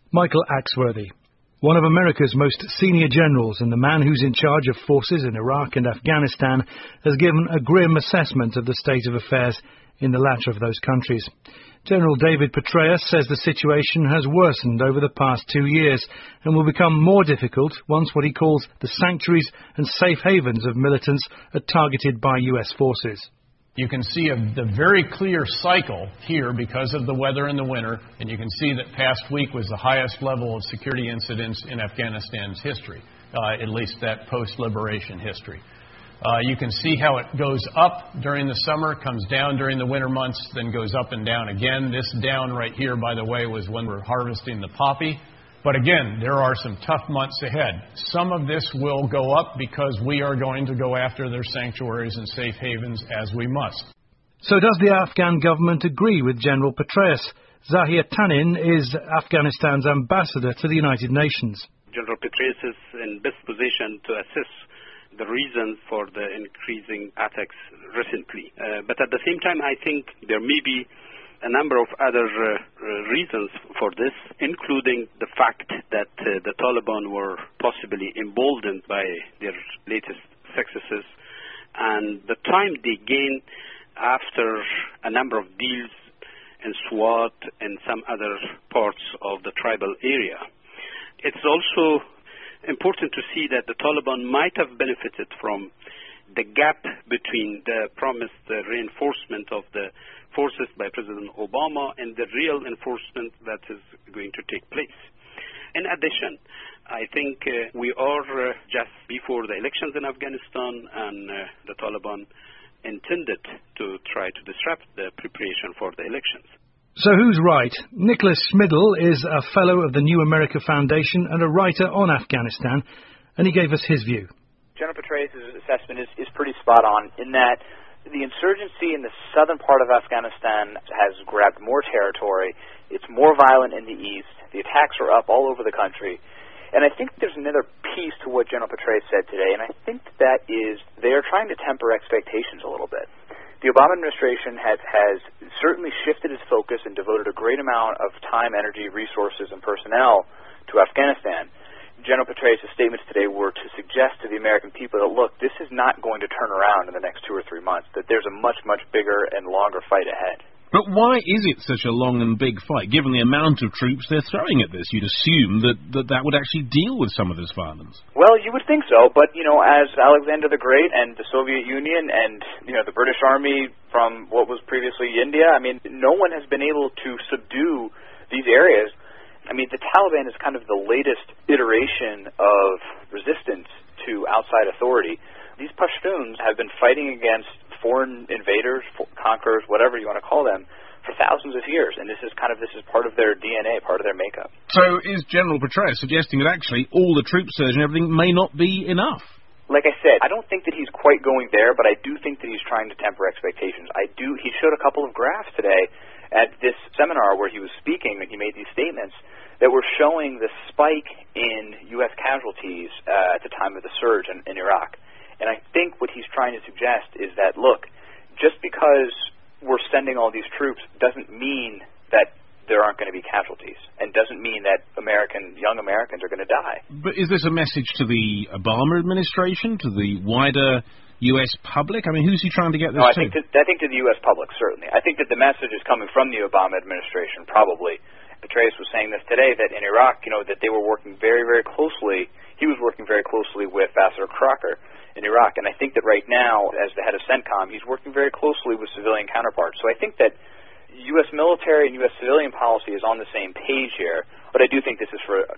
Michael Axworthy, one of America's most senior generals and the man who's in charge of forces in Iraq and Afghanistan, has given a grim assessment of the state of affairs in the latter of those countries. General David Petraeus says the situation has worsened over the past 2 years and will become more difficult once what he calls the sanctuaries and safe havens of militants are targeted by US forces. You can see the very clear cycle here because of the weather in the winter, and you can see that past week was the highest level of security incidents in Afghanistan's history, at least that post-liberation history. You can see how it goes up during the summer, comes down during the winter months, then goes up and down again. This down right here, by the way, was when we're harvesting the poppy. But again, there are some tough months ahead. Some of this will go up because we are going to go after their sanctuaries and safe havens as we must. So does the Afghan government agree with General Petraeus? Zahir Tanin is Afghanistan's ambassador to the United Nations. General Petraeus is in best position to assess the reasons for the increasing attacks recently. But at the same time, I think there may be a number of other reasons for this, including the fact that the Taliban were possibly emboldened by their latest successes and the time they gained after a number of deals in Swat and some other parts of the tribal area. It's also important to see that the Taliban might have benefited from the gap between the promised reinforcement of the forces by President Obama and the real enforcement that is going to take place. In addition, I think we are just before the elections in Afghanistan, and the Taliban intended to try to disrupt the preparation for the elections. So who's right? Nicholas Schmidl is a fellow of the New America Foundation and a writer on Afghanistan, and he gave us his view. General Petraeus' assessment is pretty spot on in that the insurgency in the southern part of Afghanistan has grabbed more territory. It's more violent in the east. The attacks are up all over the country. And I think there's another piece to what General Petraeus said today, and I think that is they are trying to temper expectations a little bit. The Obama administration has certainly shifted its focus and devoted a great amount of time, energy, resources, and personnel to Afghanistan. General Petraeus' statements today were to suggest to the American people that, look, this is not going to turn around in the next 2 or 3 months, that there's a much, much bigger and longer fight ahead. But why is it such a long and big fight, given the amount of troops they're throwing at this? You'd assume that would actually deal with some of this violence. Well, you would think so, but, as Alexander the Great and the Soviet Union and, the British Army from what was previously India, no one has been able to subdue these areas. The Taliban is kind of the latest iteration of resistance to outside authority. These Pashtuns have been fighting against foreign invaders, conquerors, whatever you want to call them, for thousands of years, and this is part of their DNA, part of their makeup. So is General Petraeus suggesting that actually all the troop surge and everything may not be enough? Like I said, I don't think that he's quite going there, but I do think that he's trying to temper expectations. He showed a couple of graphs today at this seminar where he was speaking, and he made these statements that were showing the spike in U.S. casualties at the time of the surge in Iraq. And I think what he's trying to suggest is that, look, just because we're sending all these troops doesn't mean that there aren't going to be casualties, and doesn't mean that young Americans are going to die. But is this a message to the Obama administration, to the wider U.S. public? Who's he trying to get this to? I think to the U.S. public, certainly. I think that the message is coming from the Obama administration, probably. Petraeus was saying this today, that in Iraq, that they were working very, very closely. He was working very closely with Ambassador Crocker in Iraq, and I think that right now, as the head of CENTCOM, he's working very closely with civilian counterparts. So I think that U.S. military and U.S. civilian policy is on the same page here, but I do think this is for